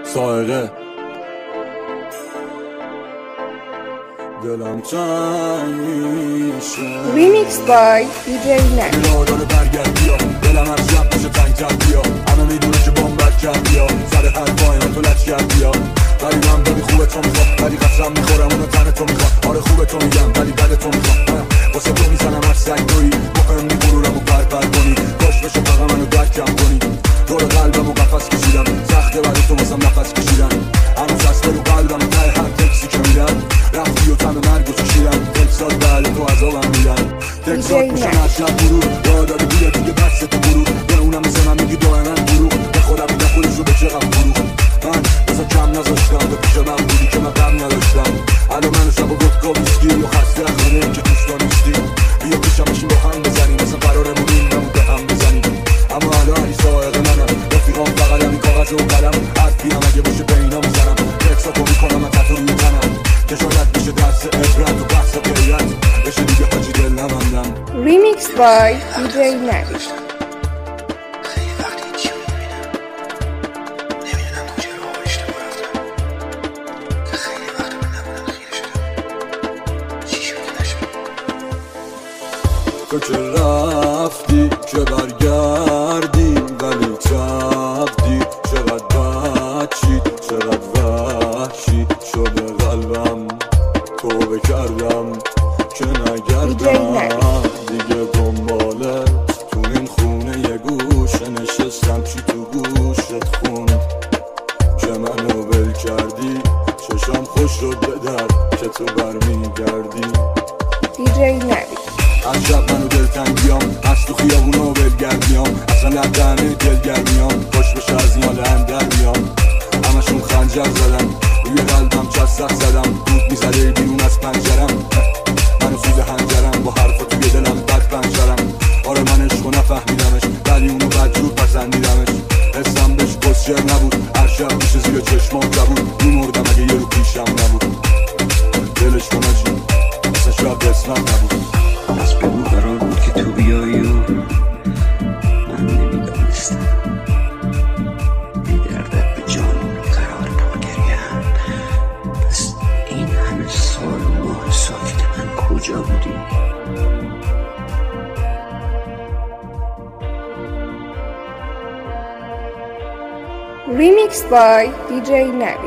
سائقه دلم تنگ میشه. Remixed by DJ Neck. بیرا داره برگرد بیا، دلم هر شب میشه تنگ کرد بیا. همه میدونه که بمبت کرد بیا، سر حرفای من تو لچ کرد بیا. ولی من ببی خوبه تو میخوام، ولی قسم میخورم اونو تن تو میخوام. آره خوبه تو میگم ولی بده تو میخوام. واسه تو میزنم هر سگ تویی، مهم غرورمو پرپر کنی. کاش بشه فقط منو درکم کنی. دور قلبمو قفس کشیدم، سخته برای تو واسم نفس کشیدن. هنوز هست رو قلبم ته هر تکسی که میدن. رفتی و تم مرگو چشیدم، تکسات بله تو عذابم میدن. تکسات میشن هر شب برو، یاداری بیا دیگه بس تو برو. به اونم مثل من میگی دو من برو، به خودم میگم خودشو به چقم برو. من بسا کم نذاشتم، به پیش من بودی که من غم نداشتم. الان منو شب و ودکا ویسکی و خسته خونه که دوستا نیستی. بیا پیشم بشیم با هم بزنیم، مثلا قرارمون این نمون به هم بزنیم. اما الان این سائق منم، رفیقام فقط همین کاغذ و قلم. حرفی هم اگه باشه بینا میزنم، تکساتو میکنم من تحت روی تنم. که شاید بشه درس عبرت و بحث غیرت، بشه دیگه حاجی دل نبندم. Remixed by DJ Neck. تو که رفتی که برگردی ولی تبدی. چقدر بچی چقدر وحشی شده قلبم، توبه کردم که نگردم دیگه دنبالت. تو این خونه یه گوشه نشستم، چی تو گوشت خوند که منو ول کردی. چشم خوش شد به در که تو برمیگردی. DJ Neck. هر شب منو دلتنگیام، از تو خیابونا و بلگردیام. اصلا لبدهنه دلگرمیام، خوش بشه از این حال اندر میام. همشون خنجر زدم، روی قلبم چسخ زدم. دود میزده بیرون از پنجرم، منو سوز هنجرم. با حرفا توی دلم بد پنجرم. آره من عشقو نفهمیدمش، ولی اونو بدجور پسندیدمش. حسم بهش کسچر نبود، هر شب میشه زیر چشمام زبود. میمردم اگه یه رو پیشم نبود. دلش کن آجی مثل شب اسمم نبود. از بگو قرار بود که تو بیایی و من نمیدانستم. میدردد به جانون قرار ناگریم. پس این همه سال و ماه ساکت من کجا بودی؟ Remixed by DJ Neck.